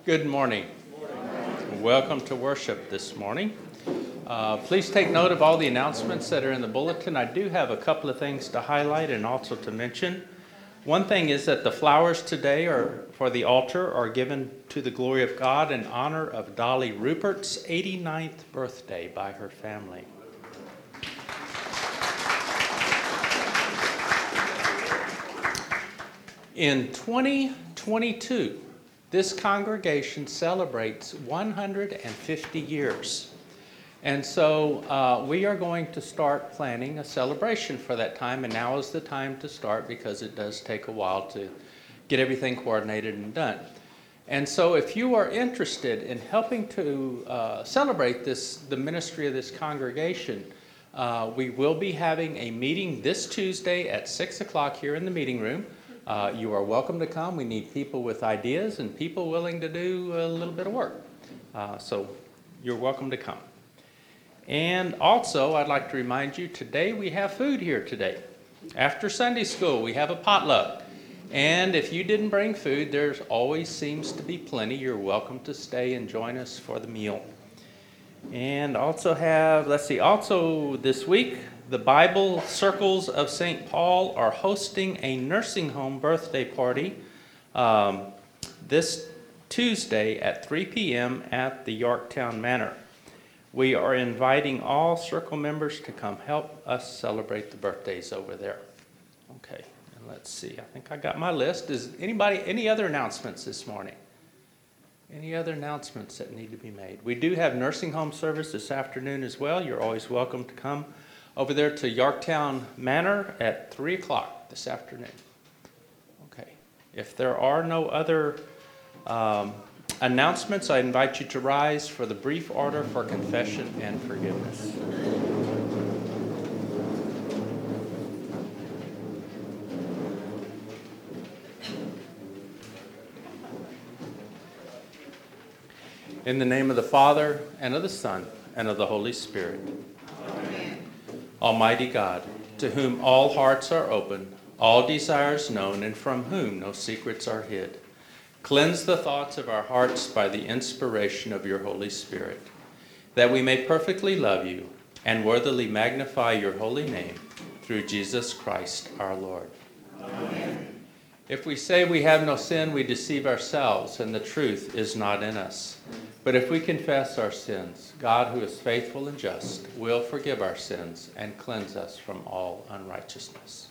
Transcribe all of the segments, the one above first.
Good morning. Welcome to worship this morning. Please take note of all the announcements that are in the bulletin. I do have a couple of things to highlight and also to mention. One thing is that the flowers today for the altar are given to the glory of God in honor of Dolly Rupert's 89th birthday by her family. In 2022, this congregation celebrates 150 years. And so we are going to start planning a celebration for that time, and now is the time to start because it does take a while to get everything coordinated and done. And so if you are interested in helping to celebrate the ministry of this congregation, we will be having a meeting this Tuesday at 6 o'clock here in the meeting room. You are welcome to come. We need people with ideas and people willing to do a little bit of work. So you're welcome to come. And also, I'd like to remind you, today we have food here today. After Sunday school, we have a potluck. And if you didn't bring food, there always seems to be plenty. You're welcome to stay and join us for the meal. And also also this week, the Bible Circles of St. Paul are hosting a nursing home birthday party this Tuesday at 3 p.m. at the Yorktown Manor. We are inviting all Circle members to come help us celebrate the birthdays over there. Okay, and let's see. I think I got my list. Any other announcements this morning? Any other announcements that need to be made? We do have nursing home service this afternoon as well. You're always welcome to come over there to Yorktown Manor at 3 o'clock this afternoon. Okay. If there are no other announcements, I invite you to rise for the brief order for confession and forgiveness. In the name of the Father, and of the Son, and of the Holy Spirit. Amen. Almighty God, to whom all hearts are open, all desires known, and from whom no secrets are hid, cleanse the thoughts of our hearts by the inspiration of your Holy Spirit, that we may perfectly love you and worthily magnify your holy name, through Jesus Christ our Lord. Amen. If we say we have no sin, we deceive ourselves, and the truth is not in us. But if we confess our sins, God, who is faithful and just, will forgive our sins and cleanse us from all unrighteousness.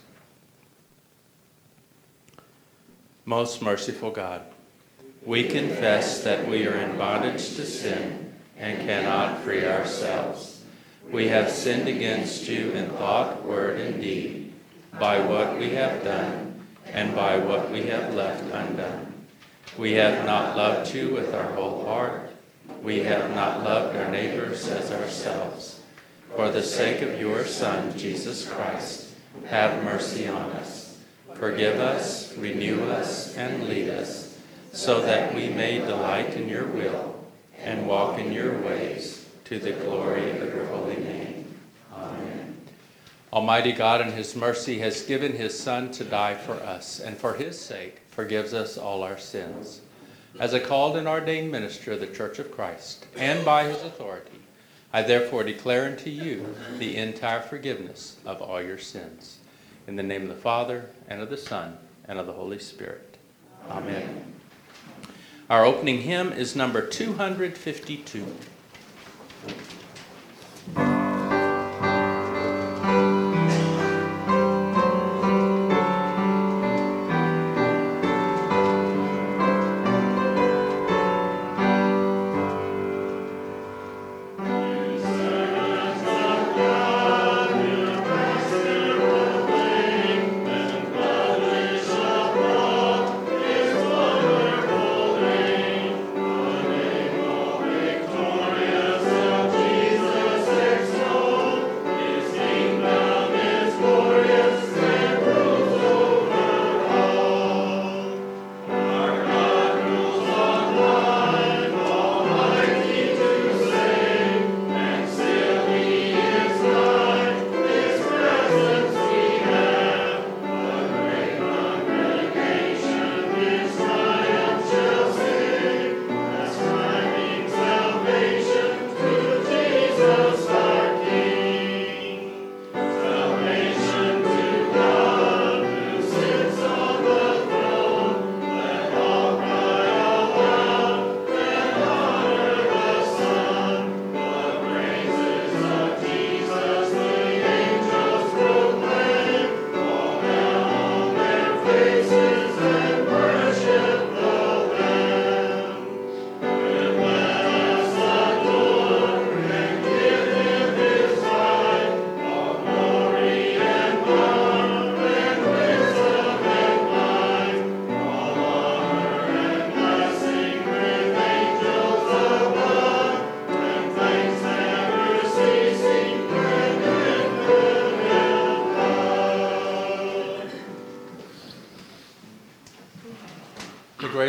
Most merciful God, we confess that we are in bondage to sin and cannot free ourselves. We have sinned against you in thought, word, and deed, by what we have done and by what we have left undone. We have not loved you with our whole heart. We have not loved our neighbors as ourselves. For the sake of your Son, Jesus Christ, have mercy on us. Forgive us, renew us, and lead us, so that we may delight in your will and walk in your ways, to the glory of your holy name. Amen. Almighty God, in his mercy, has given his Son to die for us, and for his sake forgives us all our sins. As a called and ordained minister of the Church of Christ, and by his authority, I therefore declare unto you the entire forgiveness of all your sins. In the name of the Father, and of the Son, and of the Holy Spirit. Amen. Our opening hymn is number 252.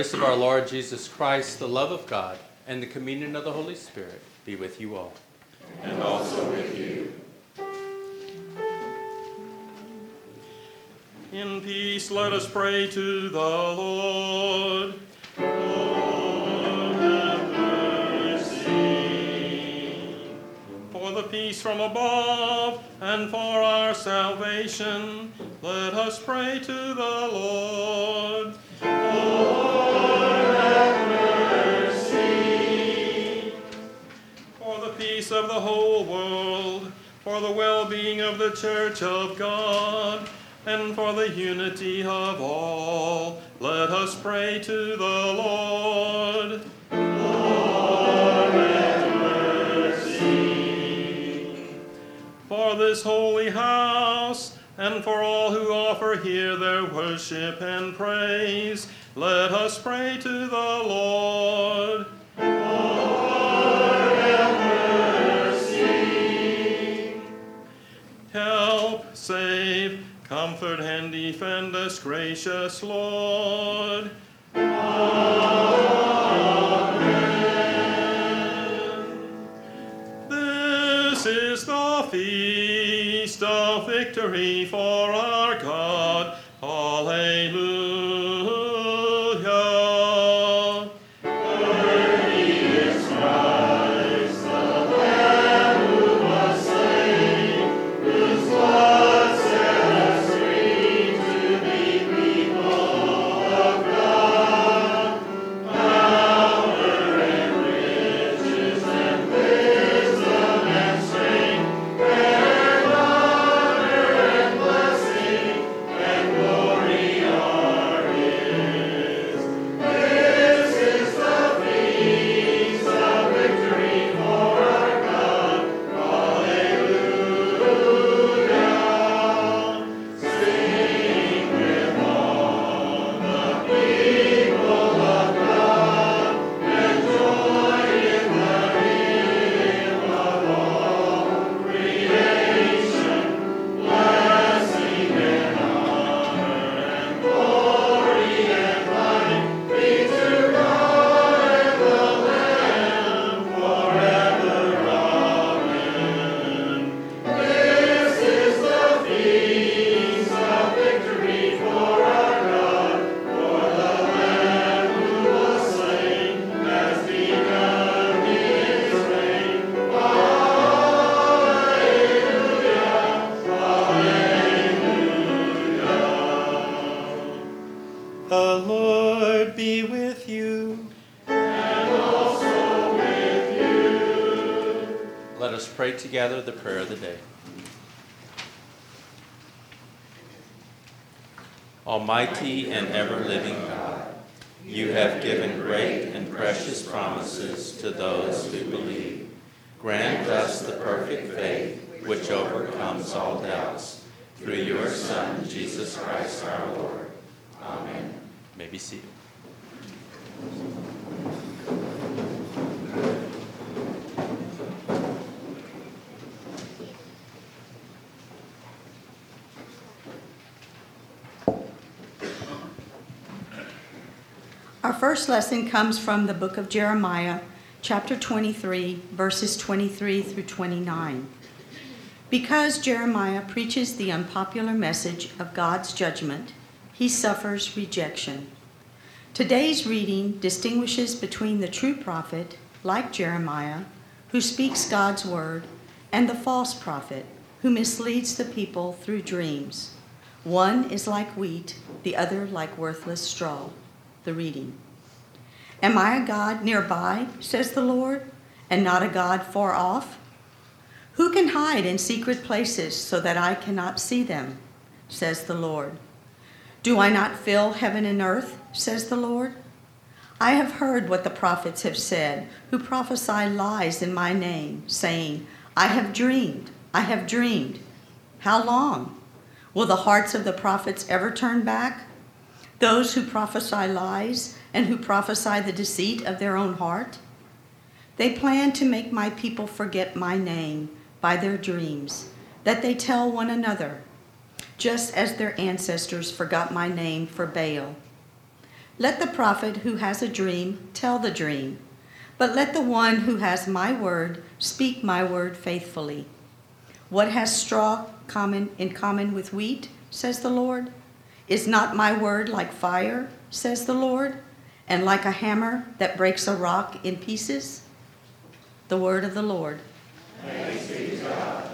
grace of our Lord Jesus Christ, the love of God, and the communion of the Holy Spirit be with you all. And also with you. In peace, let us pray to the Lord. Lord, have mercy. For the peace from above and for our salvation, let us pray to the Lord. Lord, have mercy. For the peace of the whole world, for the well-being of the Church of God, and for the unity of all, let us pray to the Lord. Lord, have mercy. For this holy house, and for all who offer here their worship and praise, let us pray to the Lord. Lord, have mercy. Help, save, comfort and defend us, gracious Lord. Amen. This is the feast of victory for our God. Alleluia. Worthy is Christ, the Lamb who was slain, whose blood set us free to be people of God. Power and riches and wisdom and strength and honor and blessing and glory are His. This is the feast of victory for our God. Alleluia. Sing with all the people of God and join in the hymn of all creation. Blessing and honor and glory and might be to God and the Lamb forever. Amen. This is the feast of victory for our God, for the Lamb who was slain has begun His reign. Alleluia, alleluia. The Lord be with you. And also with you. Let us pray together the prayer of the day. Almighty and ever-living God, you have given great and precious promises to those who believe. Grant us the perfect faith which overcomes all doubts. Through your Son, Jesus Christ our Lord. Amen. You may be seated. Our first lesson comes from the book of Jeremiah, chapter 23, verses 23 through 29. Because Jeremiah preaches the unpopular message of God's judgment, he suffers rejection. Today's reading distinguishes between the true prophet, like Jeremiah, who speaks God's word, and the false prophet, who misleads the people through dreams. One is like wheat, the other like worthless straw. The reading. Am I a God nearby, says the Lord, and not a God far off? Who can hide in secret places so that I cannot see them, says the Lord. Do I not fill heaven and earth, says the Lord? I have heard what the prophets have said, who prophesy lies in my name, saying, I have dreamed, I have dreamed. How long? Will the hearts of the prophets ever turn back? Those who prophesy lies and who prophesy the deceit of their own heart? They plan to make my people forget my name by their dreams, that they tell one another, just as their ancestors forgot my name for Baal. Let the prophet who has a dream tell the dream, but let the one who has my word speak my word faithfully. What has straw in common with wheat, says the Lord? Is not my word like fire, says the Lord, and like a hammer that breaks a rock in pieces? The word of the Lord. Thanks be to God.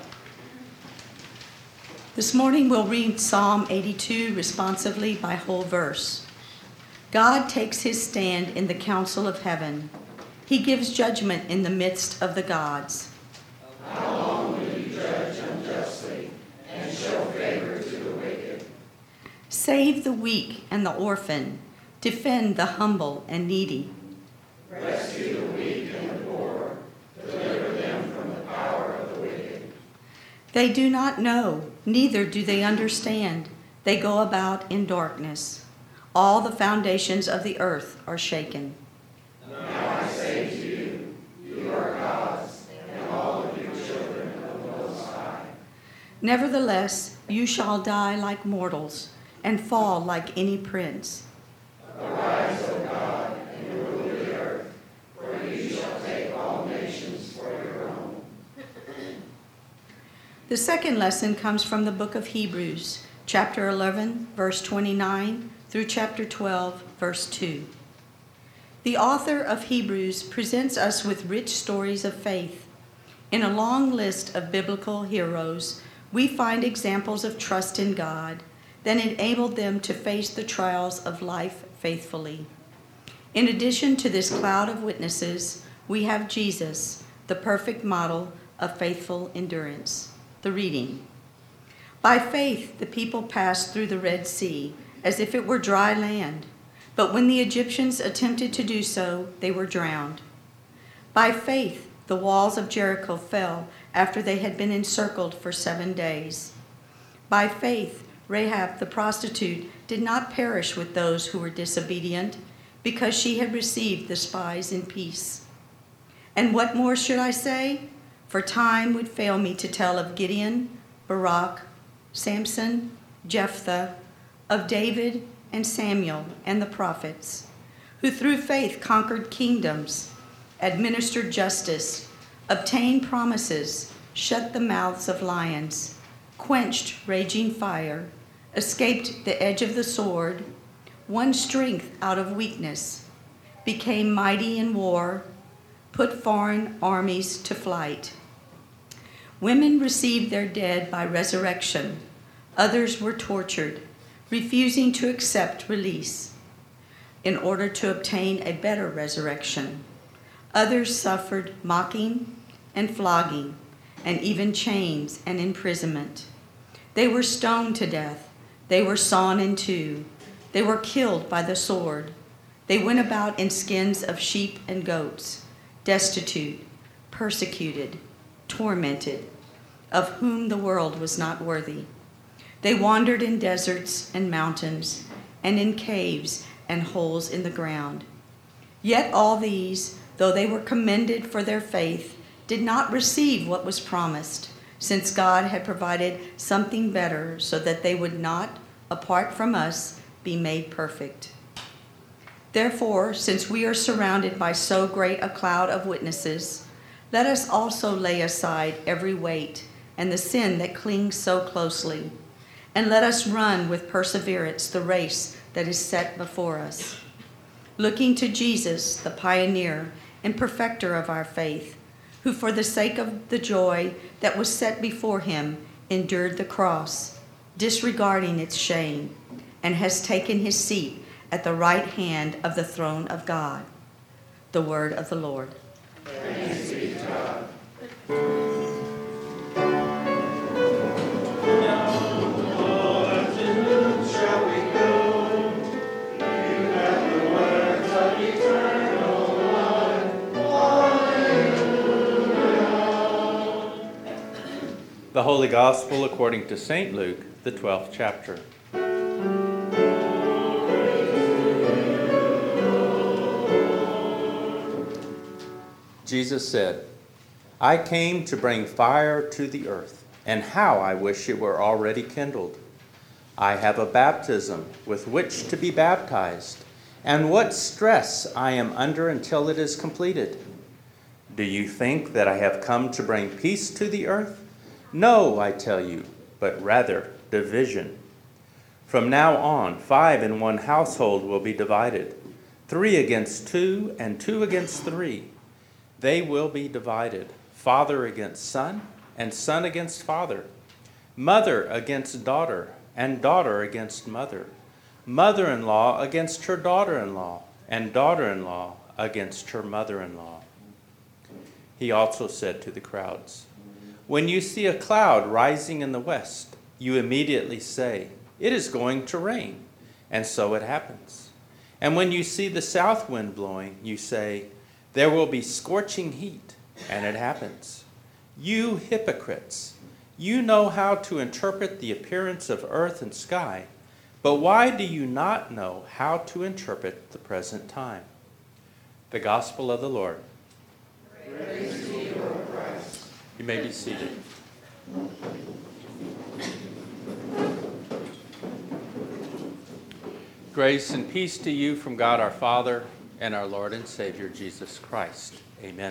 This morning we'll read Psalm 82 responsively by whole verse. God takes his stand in the council of heaven. He gives judgment in the midst of the gods. How long will you judge unjustly and show favor to the wicked? Save the weak and the orphan. Defend the humble and needy. Rescue the weak and the poor. Deliver them from the power of the wicked. They do not know, neither do they understand. They go about in darkness. All the foundations of the earth are shaken. Now I say to you, you are God's, and all of you children of the Most High. Nevertheless, you shall die like mortals, and fall like any prince. Arise, O God, and rule the earth, for you shall take all nations for your own. The second lesson comes from the book of Hebrews, chapter 11, verse 29, through chapter 12, verse 2. The author of Hebrews presents us with rich stories of faith. In a long list of biblical heroes, we find examples of trust in God that enabled them to face the trials of life faithfully. In addition to this cloud of witnesses, we have Jesus, the perfect model of faithful endurance. The reading. By faith, the people passed through the Red Sea as if it were dry land, but when the Egyptians attempted to do so, they were drowned. By faith, the walls of Jericho fell after they had been encircled for 7 days. By faith, Rahab the prostitute did not perish with those who were disobedient, because she had received the spies in peace. And what more should I say? For time would fail me to tell of Gideon, Barak, Samson, Jephthah, of David and Samuel and the prophets, who through faith conquered kingdoms, administered justice, obtained promises, shut the mouths of lions, quenched raging fire, escaped the edge of the sword, won strength out of weakness, became mighty in war, put foreign armies to flight. Women received their dead by resurrection. Others were tortured, refusing to accept release in order to obtain a better resurrection. Others suffered mocking and flogging, and even chains and imprisonment. They were stoned to death. They were sawn in two. They were killed by the sword. They went about in skins of sheep and goats, destitute, persecuted, tormented, of whom the world was not worthy. They wandered in deserts and mountains, and in caves and holes in the ground. Yet all these, though they were commended for their faith, did not receive what was promised, since God had provided something better so that they would not, apart from us, be made perfect. Therefore, since we are surrounded by so great a cloud of witnesses, let us also lay aside every weight and the sin that clings so closely, and let us run with perseverance the race that is set before us, looking to Jesus, the pioneer and perfecter of our faith, who for the sake of the joy that was set before him endured the cross, disregarding its shame, and has taken his seat at the right hand of the throne of God. The word of the Lord. Thanks be to God. The Holy Gospel according to St. Luke, the 12th chapter. Jesus said, I came to bring fire to the earth, and how I wish it were already kindled. I have a baptism with which to be baptized, and what stress I am under until it is completed. Do you think that I have come to bring peace to the earth? No, I tell you, but rather division. From now on, 5 in one household will be divided, 3 against 2 and 2 against 3. They will be divided, father against son and son against father, mother against daughter and daughter against mother, mother-in-law against her daughter-in-law and daughter-in-law against her mother-in-law. He also said to the crowds, when you see a cloud rising in the west, you immediately say, it is going to rain, and so it happens. And when you see the south wind blowing, you say, there will be scorching heat, and it happens. You hypocrites, you know how to interpret the appearance of earth and sky, but why do you not know how to interpret the present time? The Gospel of the Lord. Praise to you, Lord Christ. You may be seated. Grace and peace to you from God our Father and our Lord and Savior Jesus Christ. Amen.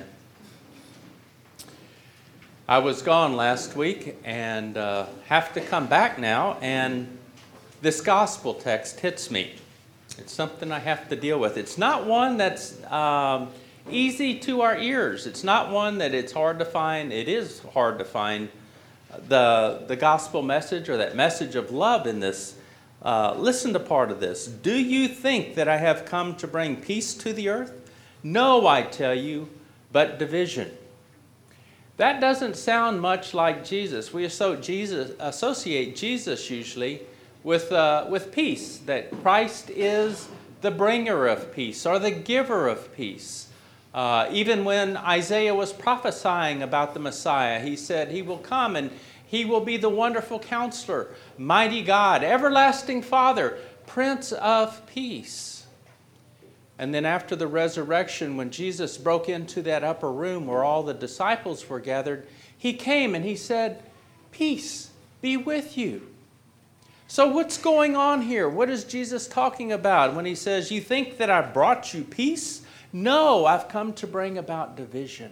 I was gone last week and have to come back now, and this gospel text hits me. It's something I have to deal with. It's not one that's easy to our ears. It's not one that it's hard to find. It is hard to find the gospel message or that message of love in this. Listen to part of this. Do you think that I have come to bring peace to the earth? No, I tell you, but division. That doesn't sound much like Jesus. We associate Jesus usually with peace, that Christ is the bringer of peace or the giver of peace. Even when Isaiah was prophesying about the Messiah, he said he will come and he will be the wonderful counselor, mighty God, everlasting Father, Prince of Peace. And then after the resurrection, when Jesus broke into that upper room where all the disciples were gathered, he came and he said, peace be with you. So what's going on here? What is Jesus talking about when he says, you think that I brought you peace? No, I've come to bring about division.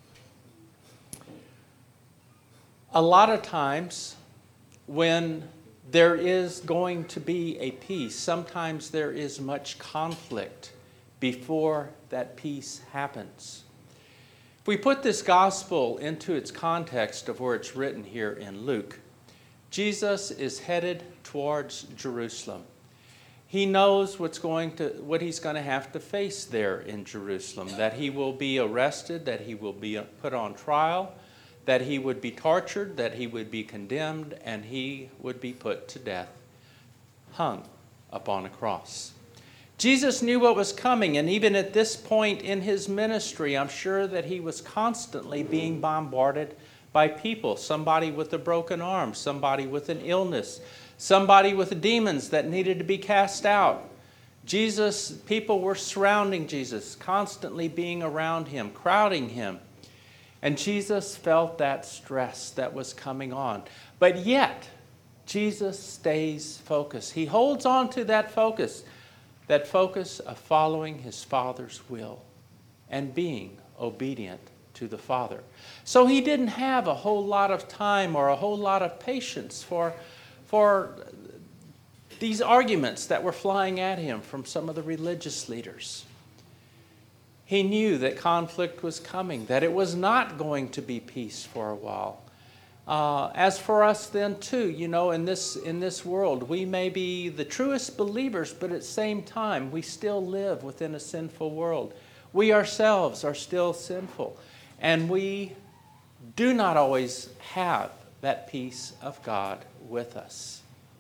A lot of times when there is going to be a peace, sometimes there is much conflict before that peace happens. If we put this gospel into its context of where it's written here in Luke, Jesus is headed towards Jerusalem. He knows what he's going to have to face there in Jerusalem, that he will be arrested, that he will be put on trial, that he would be tortured, that he would be condemned, and he would be put to death, hung upon a cross. Jesus knew what was coming, and even at this point in his ministry, I'm sure that he was constantly being bombarded by people, somebody with a broken arm, somebody with an illness, somebody with demons that needed to be cast out. People were surrounding Jesus, constantly being around him, crowding him. And Jesus felt that stress that was coming on. But yet, Jesus stays focused. He holds on to that focus of following his Father's will and being obedient to the Father. So he didn't have a whole lot of time or a whole lot of patience for these arguments that were flying at him from some of the religious leaders. He knew that conflict was coming, that it was not going to be peace for a while. As for us then too, in this world, we may be the truest believers, but at the same time, we still live within a sinful world. We ourselves are still sinful, and we do not always have that peace of God with us.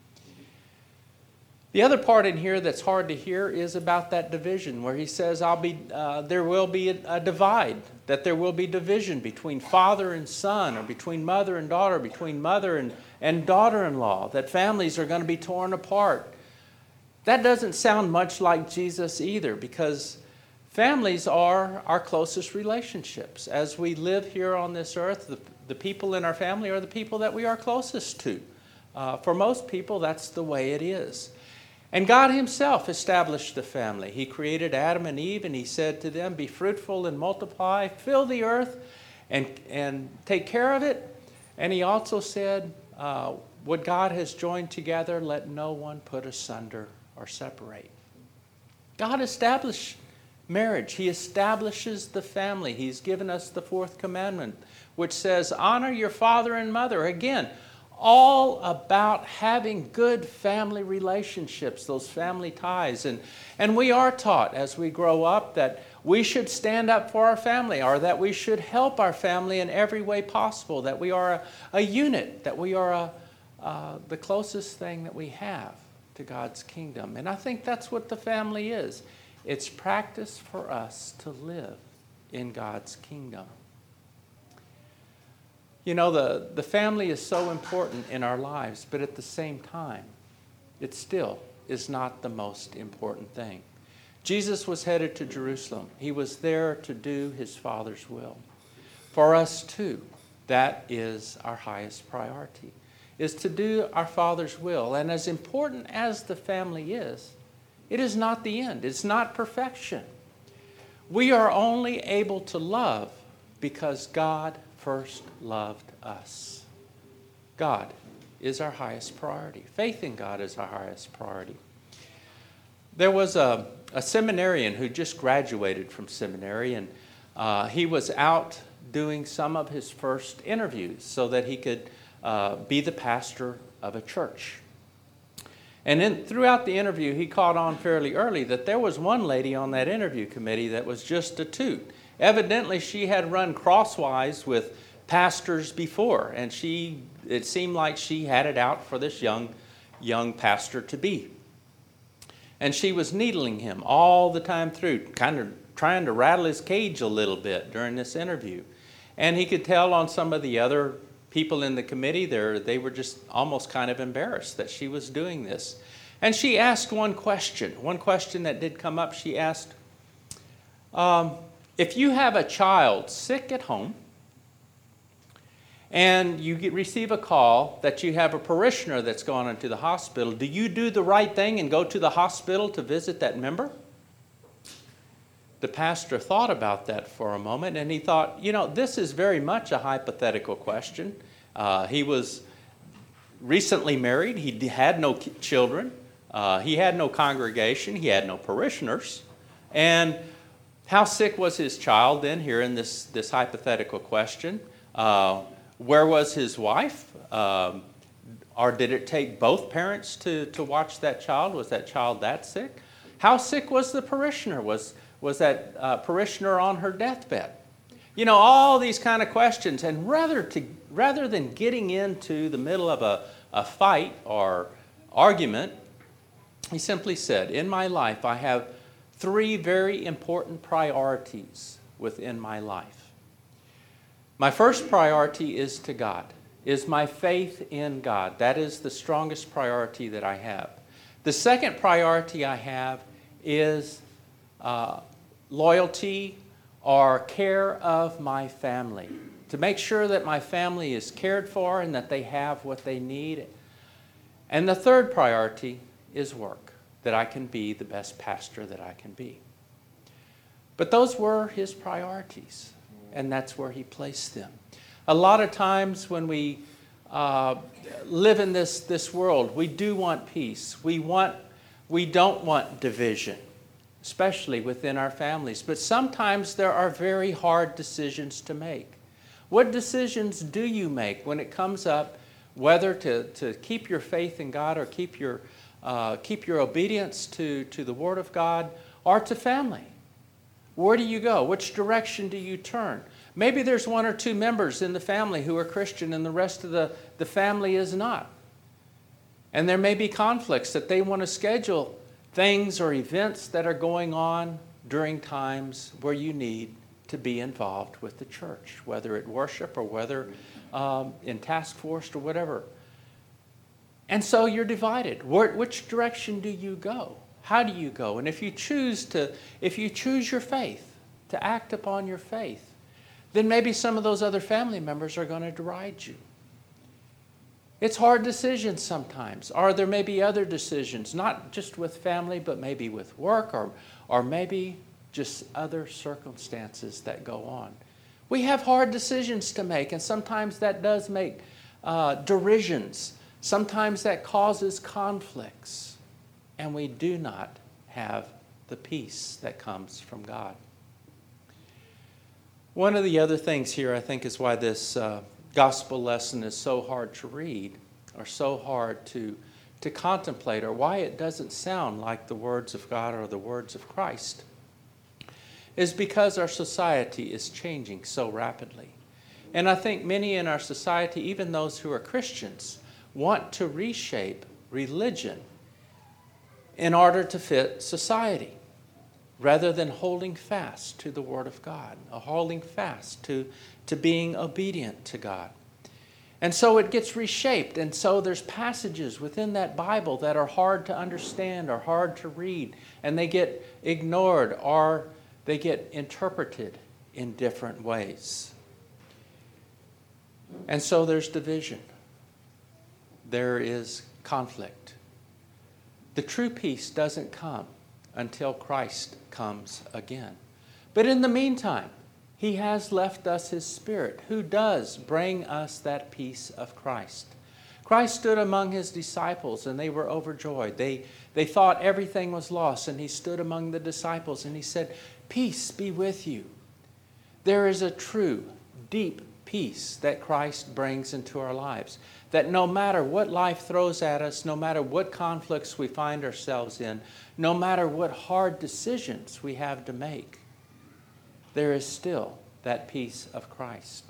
The other part in here that's hard to hear is about that division, where he says, there will be a divide, that there will be division between father and son, or between mother and daughter, between mother and daughter-in-law, that families are going to be torn apart. That doesn't sound much like Jesus either, because families are our closest relationships. As we live here on this earth, the people in our family are the people that we are closest to. For most people, that's the way it is. And God himself established the family. He created Adam and Eve, and he said to them, be fruitful and multiply, fill the earth and take care of it. And he also said, what God has joined together, let no one put asunder or separate. God established marriage. He establishes the family. He's given us the fourth commandment, which says, honor your father and mother. Again, all about having good family relationships, those family ties. And we are taught as we grow up that we should stand up for our family, or that we should help our family in every way possible, that we are a unit, that we are the closest thing that we have to God's kingdom. And I think that's what the family is. It's practice for us to live in God's kingdom. You know, the family is so important in our lives, but at the same time, it still is not the most important thing. Jesus was headed to Jerusalem. He was there to do his Father's will. For us too, that is our highest priority, is to do our Father's will. And as important as the family is, it is not the end. It's not perfection. We are only able to love because God first loved us. God is our highest priority. Faith in God is our highest priority. There was a seminarian who just graduated from seminary, and he was out doing some of his first interviews so that he could be the pastor of a church. And throughout the interview, he caught on fairly early that there was one lady on that interview committee that was just a toot. Evidently, she had run crosswise with pastors before, and it seemed like she had it out for this young pastor to be. And she was needling him all the time through, kind of trying to rattle his cage a little bit during this interview. And he could tell on some of the other people in the committee there, they were just almost kind of embarrassed that she was doing this. And she asked one question that did come up. She asked, if you have a child sick at home and you receive a call that you have a parishioner that's gone into the hospital, do you do the right thing and go to the hospital to visit that member? The pastor thought about that for a moment, and he thought, this is very much a hypothetical question. He was recently married. He had no children. He had no congregation. He had no parishioners. And how sick was his child then, here in this hypothetical question? Where was his wife? Or did it take both parents to watch that child? Was that child that sick? How sick was the parishioner? Was that parishioner on her deathbed? All these kind of questions. And rather than getting into the middle of a fight or argument, he simply said, in my life, I have 3 very important priorities within my life. My first priority is to God, is my faith in God. That is the strongest priority that I have. The second priority I have is loyalty or care of my family, to make sure that my family is cared for and that they have what they need. And the third priority is work, that I can be the best pastor that I can be. But those were his priorities, and that's where he placed them. A lot of times when we live in this world, we do want peace. We don't want division, especially within our families. But sometimes there are very hard decisions to make. What decisions do you make when it comes up whether to keep your faith in God or keep your obedience to the Word of God or to family? Where do you go? Which direction do you turn? Maybe there's 1 or 2 members in the family who are Christian and the rest of the family is not. And there may be conflicts that they want to schedule things or events that are going on during times where you need to be involved with the church, whether at worship or whether in task force or whatever. And so you're divided. Which direction do you go? How do you go? And if you choose your faith, to act upon your faith, then maybe some of those other family members are going to deride you. It's hard decisions sometimes. Or there may be other decisions, not just with family, but maybe with work or maybe just other circumstances that go on. We have hard decisions to make, and sometimes that does make derisions. Sometimes that causes conflicts, and we do not have the peace that comes from God. One of the other things here, I think, is why this gospel lesson is so hard to read or so hard to contemplate, or why it doesn't sound like the words of God or the words of Christ, is because our society is changing so rapidly. And I think many in our society, even those who are Christians, want to reshape religion in order to fit society, rather than holding fast to the Word of God, or holding fast to being obedient to God. And so it gets reshaped, and so there's passages within that Bible that are hard to understand or hard to read, and they get ignored or they get interpreted in different ways. And so there's division. There is conflict. The true peace doesn't come until Christ comes again. But in the meantime, He has left us His Spirit, who does bring us that peace of Christ. Christ stood among His disciples, and they were overjoyed. They thought everything was lost, and He stood among the disciples, and He said, "Peace be with you." There is a true, deep peace that Christ brings into our lives, that no matter what life throws at us, no matter what conflicts we find ourselves in, no matter what hard decisions we have to make, there is still that peace of Christ.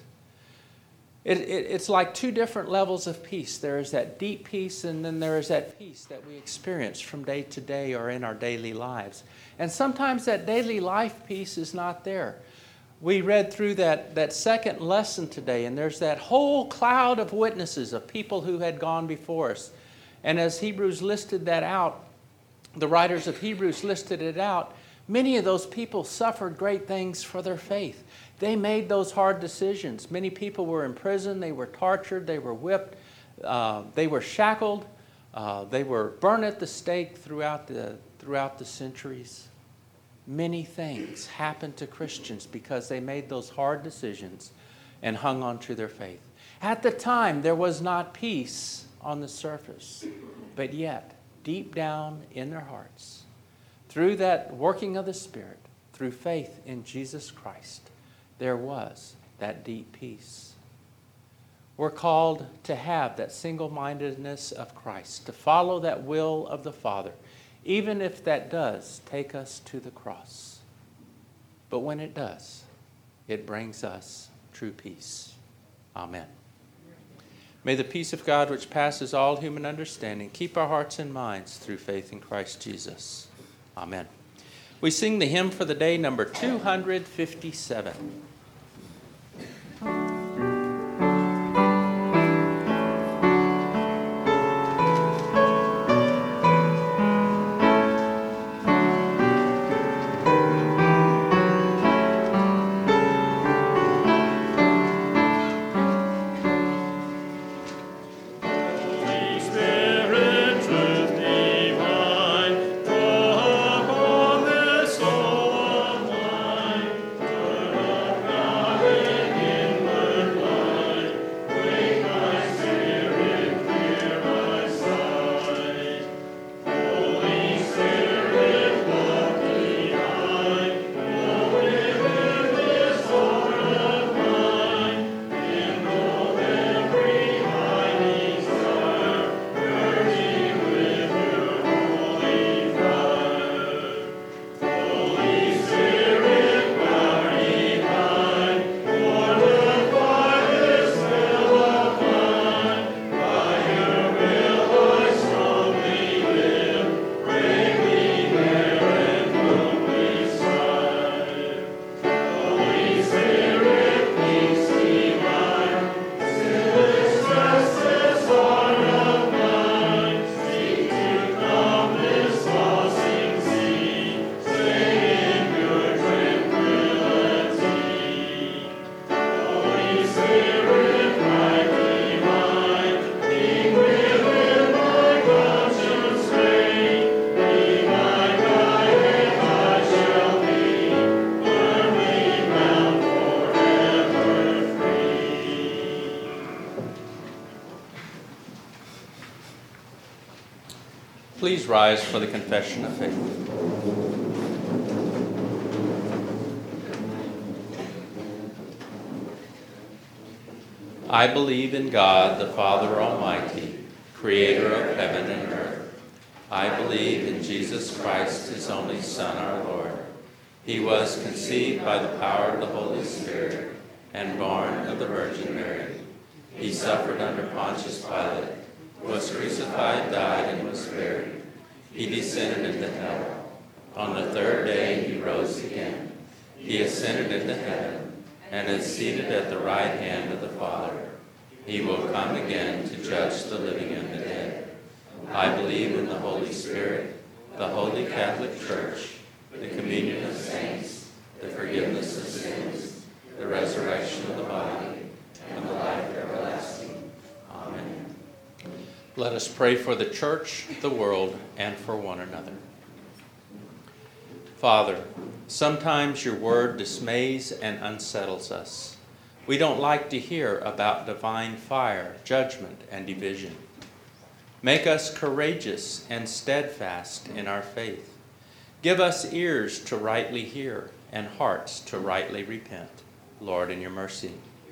It's like two different levels of peace. There is that deep peace, and then there is that peace that we experience from day to day or in our daily lives. And sometimes that daily life peace is not there. We read through that second lesson today, and there's that whole cloud of witnesses of people who had gone before us. And as Hebrews listed that out, the writers of Hebrews listed it out, many of those people suffered great things for their faith. They made those hard decisions. Many people were in prison, they were tortured, they were whipped, they were shackled, they were burned at the stake throughout the centuries. Many things happened to Christians because they made those hard decisions and hung on to their faith. At the time, there was not peace on the surface, but yet, deep down in their hearts, through that working of the Spirit, through faith in Jesus Christ, there was that deep peace. We're called to have that single-mindedness of Christ, to follow that will of the Father, even if that does take us to the cross. But when it does, it brings us true peace. Amen. May the peace of God, which passes all human understanding, keep our hearts and minds through faith in Christ Jesus. Amen. We sing the hymn for the day, number 257. Spirit, Please rise for the confession of faith. I believe in God, the Father Almighty, creator of heaven and earth. I believe in Jesus Christ, his only Son, our Lord. He was conceived by the power of the Holy Spirit and born of the Virgin Mary. He suffered under Pontius Pilate, was crucified, died, and was buried. He descended into hell. On the third day he rose again. He ascended into heaven and is seated at the right hand of the Father. He will come again to judge the living and the dead. I believe in the Holy Spirit, the Holy Catholic Church, the communion of saints, the forgiveness of sins, the resurrection of the body, and the life everlasting. Amen. Let us pray for the church, the world, and for one another. Father, sometimes your word dismays and unsettles us. We don't like to hear about divine fire, judgment, and division. Make us courageous and steadfast in our faith. Give us ears to rightly hear and hearts to rightly repent. Lord, in your mercy.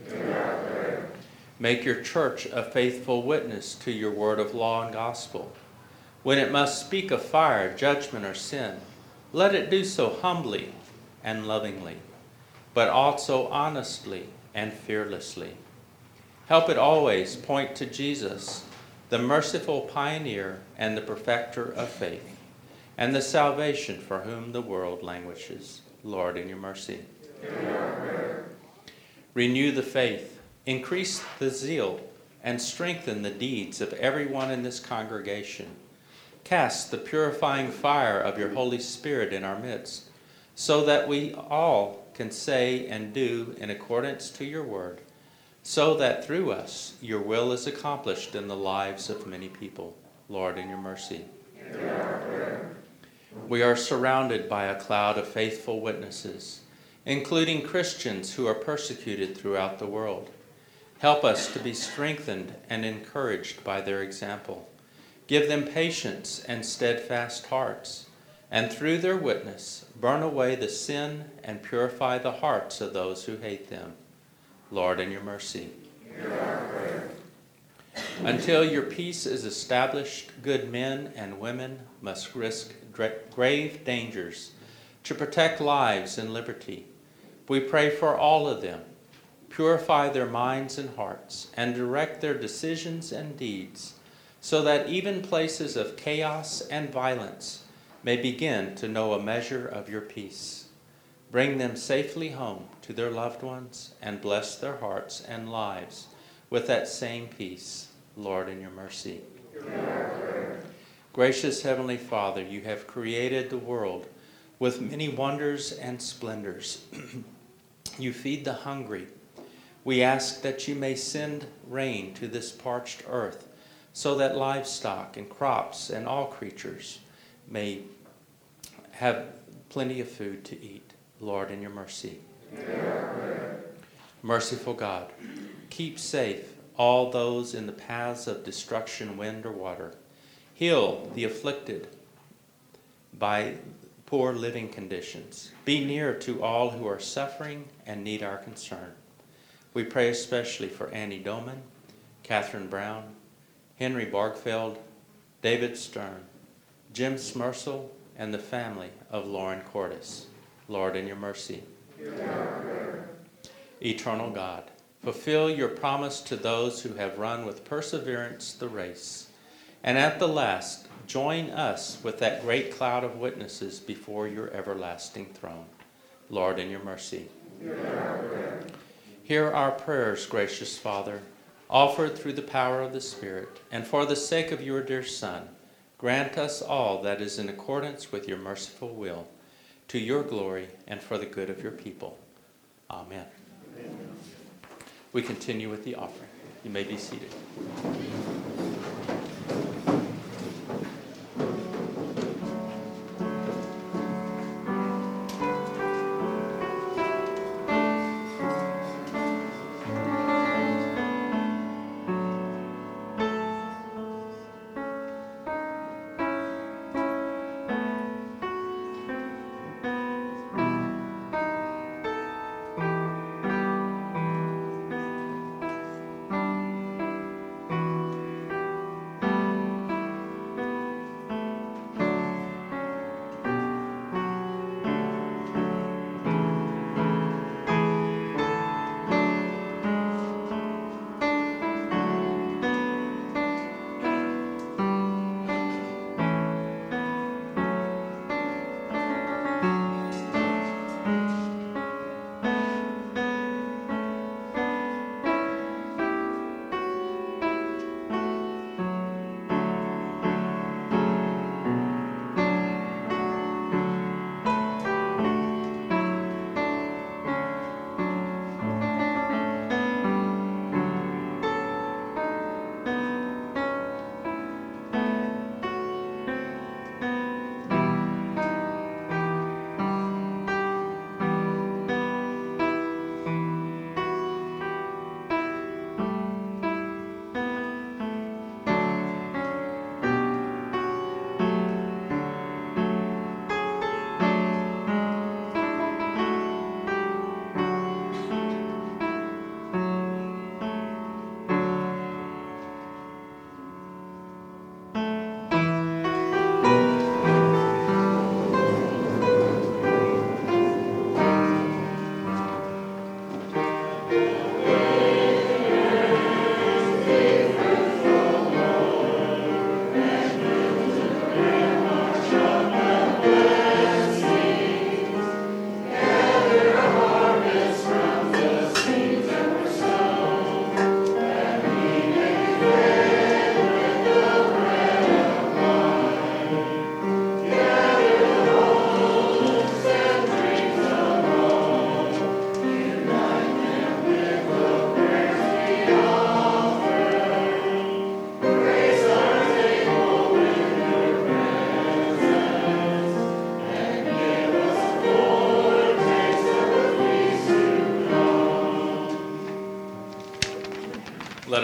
Make your church a faithful witness to your word of law and gospel. When it must speak of fire, judgment, or sin, let it do so humbly and lovingly, but also honestly and fearlessly. Help it always point to Jesus, the merciful pioneer and the perfecter of faith, and the salvation for whom the world languishes. Lord, in your mercy. Renew the faith, increase the zeal, and strengthen the deeds of everyone in this congregation. Cast the purifying fire of your Holy Spirit in our midst, so that we all can say and do in accordance to your word, so that through us your will is accomplished in the lives of many people. Lord, in your mercy. We are surrounded by a cloud of faithful witnesses, including Christians who are persecuted throughout the world. Help us to be strengthened and encouraged by their example. Give them patience and steadfast hearts, and through their witness, burn away the sin and purify the hearts of those who hate them. Lord, in your mercy. Until your peace is established, good men and women must risk grave dangers to protect lives and liberty. We pray for all of them. Purify their minds and hearts, and direct their decisions and deeds, so that even places of chaos and violence may begin to know a measure of your peace. Bring them safely home to their loved ones, and bless their hearts and lives with that same peace. Lord, in your mercy. Gracious Heavenly Father, you have created the world with many wonders and splendors. You feed the hungry. We ask that you may send rain to this parched earth, so that livestock and crops and all creatures may have plenty of food to eat. Lord, in your mercy. Merciful God, keep safe all those in the paths of destruction, wind or water. Heal the afflicted by poor living conditions. Be near to all who are suffering and need our concern. We pray especially for Annie Doman, Catherine Brown, Henry Bargfeld, David Stern, Jim Smersel, and the family of Lauren Cordes. Lord, in your mercy. Eternal God, fulfill your promise to those who have run with perseverance the race, and at the last join us with that great cloud of witnesses before your everlasting throne. Lord, in your mercy. Hear our prayers, gracious Father, offered through the power of the Spirit, and for the sake of your dear Son, grant us all that is in accordance with your merciful will, to your glory and for the good of your people. Amen. We continue with the offering. You may be seated.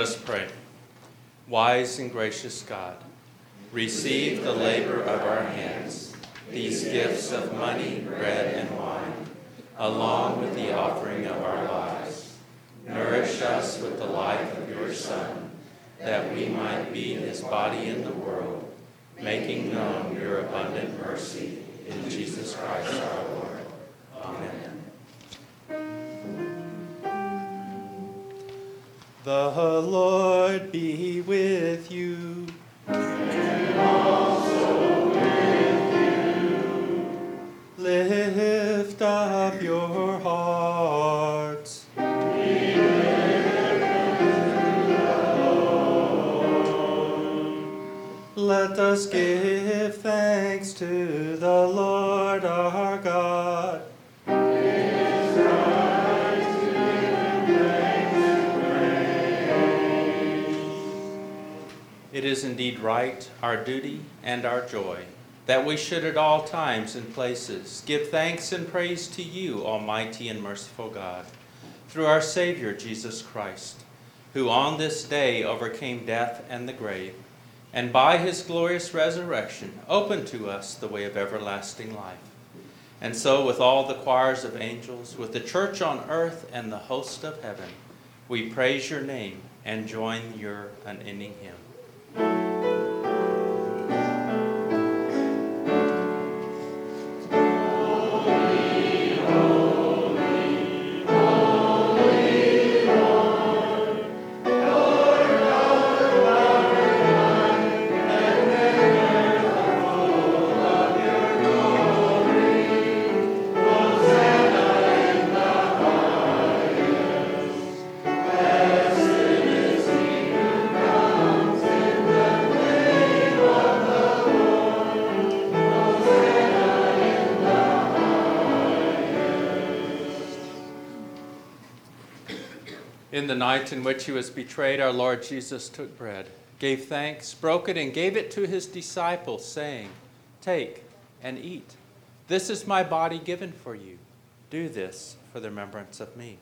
us pray. Wise and gracious God, receive the labor of our hands, these gifts of money, bread, and wine, along with the offering of our lives. Nourish us with the life of your Son, that we might be his body in the world, making known your abundant mercy in Jesus Christ our Lord. Amen. The Lord be with you. And also with you. Lift up your hearts. We lift them to the Lord. Let us give thanks to the Lord our God. It is indeed right, our duty and our joy, that we should at all times and places give thanks and praise to you, Almighty and merciful God, through our Savior Jesus Christ, who on this day overcame death and the grave, and by his glorious resurrection opened to us the way of everlasting life. And so with all the choirs of angels, with the church on earth and the host of heaven, we praise your name and join your unending hymn. In the night in which he was betrayed, our Lord Jesus took bread, gave thanks, broke it, and gave it to his disciples, saying, "Take and eat. This is my body given for you. Do this for the remembrance of me."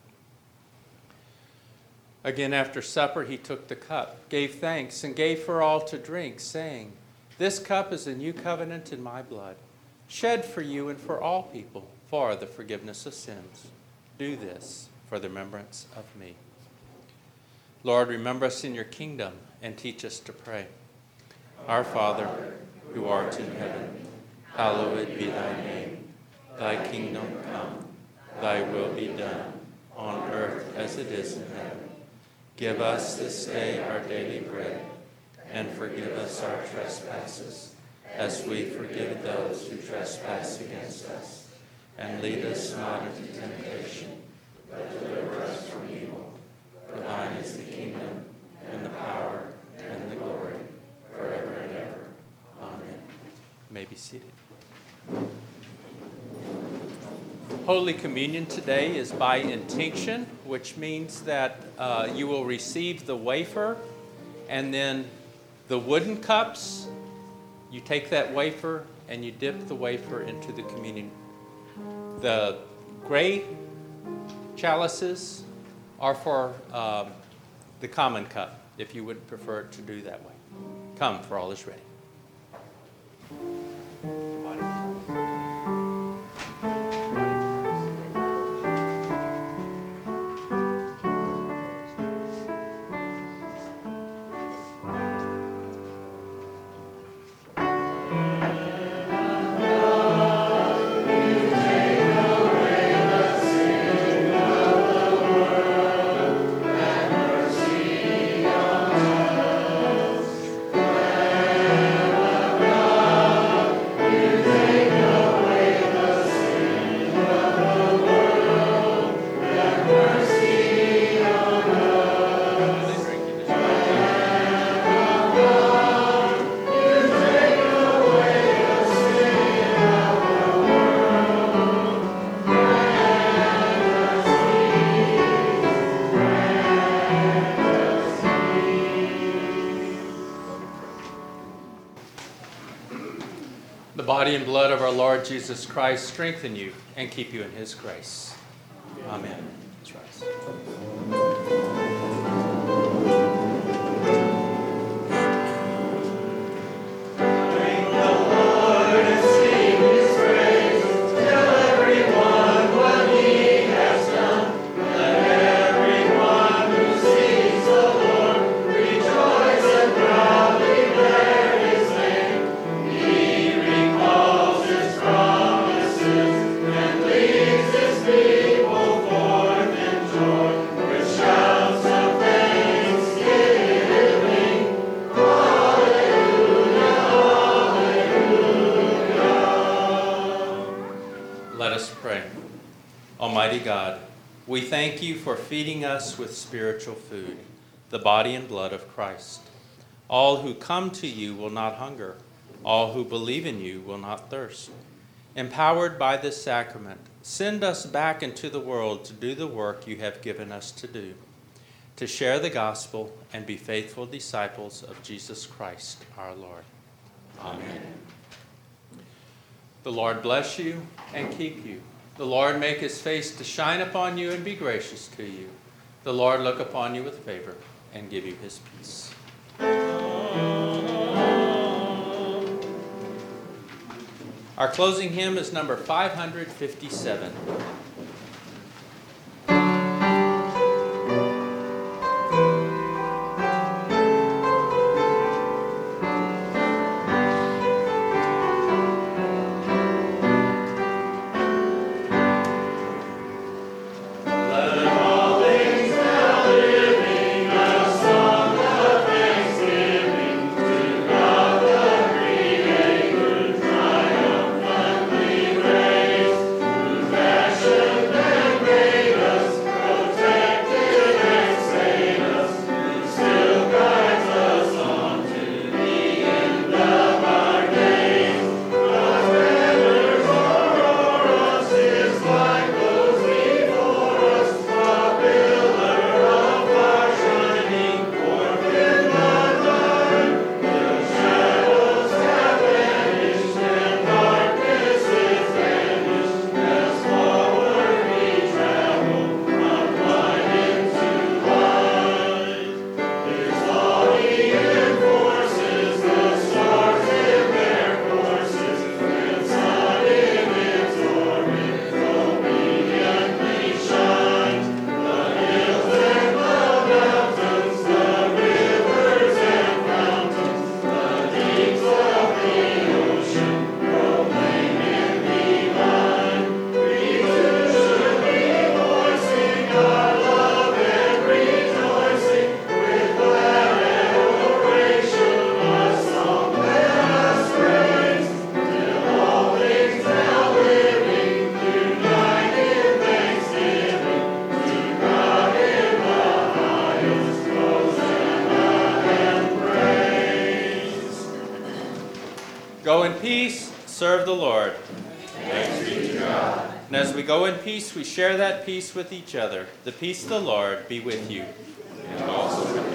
Again, after supper, he took the cup, gave thanks, and gave for all to drink, saying, "This cup is a new covenant in my blood, shed for you and for all people for the forgiveness of sins. Do this for the remembrance of me." Lord, remember us in your kingdom and teach us to pray. Our Father, who art in heaven, hallowed be thy name. Thy kingdom come, thy will be done, on earth as it is in heaven. Give us this day our daily bread, and forgive us our trespasses, as we forgive those who trespass against us. And lead us not into temptation, but deliver us from evil. For thine is the kingdom, and the power, and the glory, forever and ever. Amen. You may be seated. Holy Communion today is by intinction, which means that you will receive the wafer, and then the wooden cups, you take that wafer and you dip the wafer into the communion. The gray chalices are for the common cup, if you would prefer to do that way. Come, for all is ready. The body and blood of our Lord Jesus Christ strengthen you and keep you in his grace. Amen. Let's rise. Almighty God, we thank you for feeding us with spiritual food, the body and blood of Christ. All who come to you will not hunger. All who believe in you will not thirst. Empowered by this sacrament, send us back into the world to do the work you have given us to do, to share the gospel and be faithful disciples of Jesus Christ our Lord. Amen. The Lord bless you and keep you. The Lord make his face to shine upon you and be gracious to you. The Lord look upon you with favor and give you his peace. Our closing hymn is number 557. Go in peace, serve the Lord. Thanks be to God. And as we go in peace, we share that peace with each other. The peace of the Lord be with you. And also with